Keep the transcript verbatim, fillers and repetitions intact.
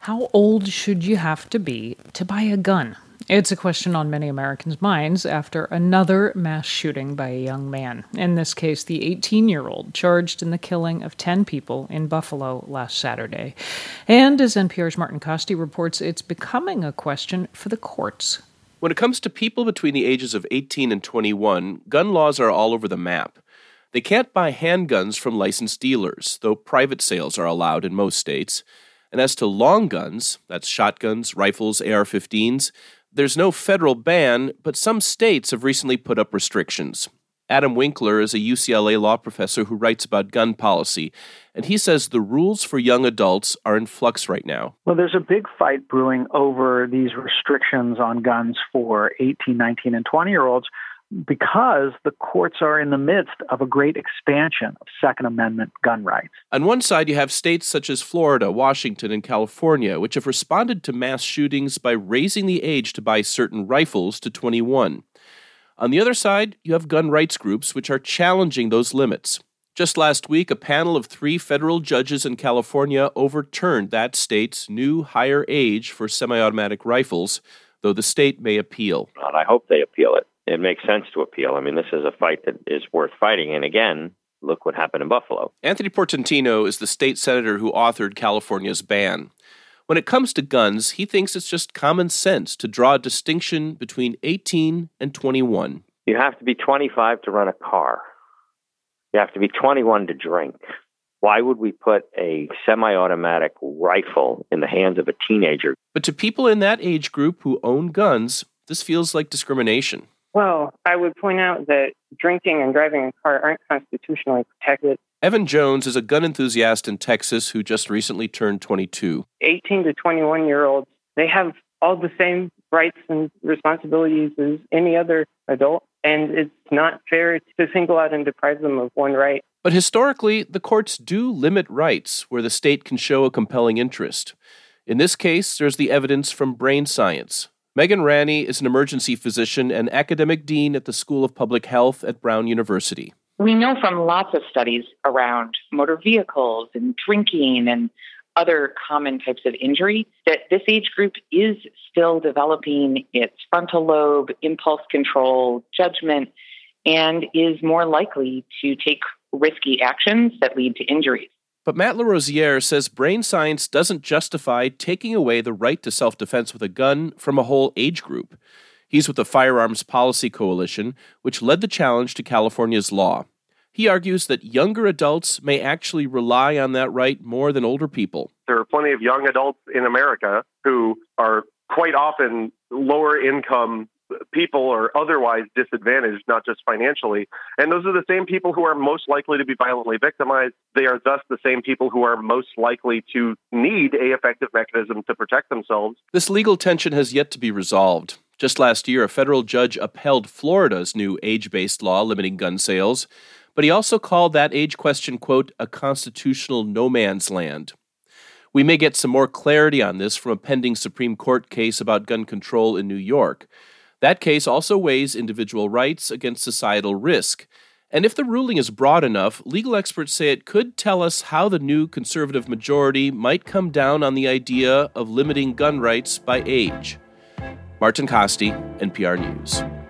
How old should you have to be to buy a gun? It's a question on many Americans' minds after another mass shooting by a young man. In this case, the eighteen-year-old charged in the killing of ten people in Buffalo last Saturday. And as N P R's Martin Kaste reports, it's becoming a question for the courts. When it comes to people between the ages of eighteen and twenty-one, gun laws are all over the map. They can't buy handguns from licensed dealers, though private sales are allowed in most states. And as to long guns, that's shotguns, rifles, A R fifteens, there's no federal ban, but some states have recently put up restrictions. Adam Winkler is a U C L A law professor who writes about gun policy, and he says the rules for young adults are in flux right now. Well, there's a big fight brewing over these restrictions on guns for eighteen, nineteen, and twenty-year-olds because the courts are in the midst of a great expansion of Second Amendment gun rights. On one side, you have states such as Florida, Washington, and California, which have responded to mass shootings by raising the age to buy certain rifles to twenty-one. On the other side, you have gun rights groups which are challenging those limits. Just last week, a panel of three federal judges in California overturned that state's new higher age for semi-automatic rifles, though the state may appeal. And I hope they appeal it. It makes sense to appeal. I mean, this is a fight that is worth fighting. And again, look what happened in Buffalo. Anthony Portantino is the state senator who authored California's ban. When it comes to guns, he thinks it's just common sense to draw a distinction between eighteen and twenty-one. You have to be twenty-five to run a car. You have to be twenty-one to drink. Why would we put a semi-automatic rifle in the hands of a teenager? But to people in that age group who own guns, this feels like discrimination. Well, I would point out that drinking and driving a car aren't constitutionally protected. Evan Jones is a gun enthusiast in Texas who just recently turned twenty-two. eighteen to twenty-one-year-olds, they have all the same rights and responsibilities as any other adult, and it's not fair to single out and deprive them of one right. But historically, the courts do limit rights where the state can show a compelling interest. In this case, there's the evidence from brain science. Megan Ranney is an emergency physician and academic dean at the School of Public Health at Brown University. We know from lots of studies around motor vehicles and drinking and other common types of injury that this age group is still developing its frontal lobe, impulse control, judgment, and is more likely to take risky actions that lead to injuries. But Matt LaRosiere says brain science doesn't justify taking away the right to self-defense with a gun from a whole age group. He's with the Firearms Policy Coalition, which led the challenge to California's law. He argues that younger adults may actually rely on that right more than older people. There are plenty of young adults in America who are quite often lower income people or otherwise disadvantaged, not just financially. And those are the same people who are most likely to be violently victimized. They are thus the same people who are most likely to need an effective mechanism to protect themselves. This legal tension has yet to be resolved. Just last year, a federal judge upheld Florida's new age-based law limiting gun sales, but he also called that age question, quote, a constitutional no man's land. We may get some more clarity on this from a pending Supreme Court case about gun control in New York. That case also weighs individual rights against societal risk. And if the ruling is broad enough, legal experts say it could tell us how the new conservative majority might come down on the idea of limiting gun rights by age. Martin Kaste, N P R News.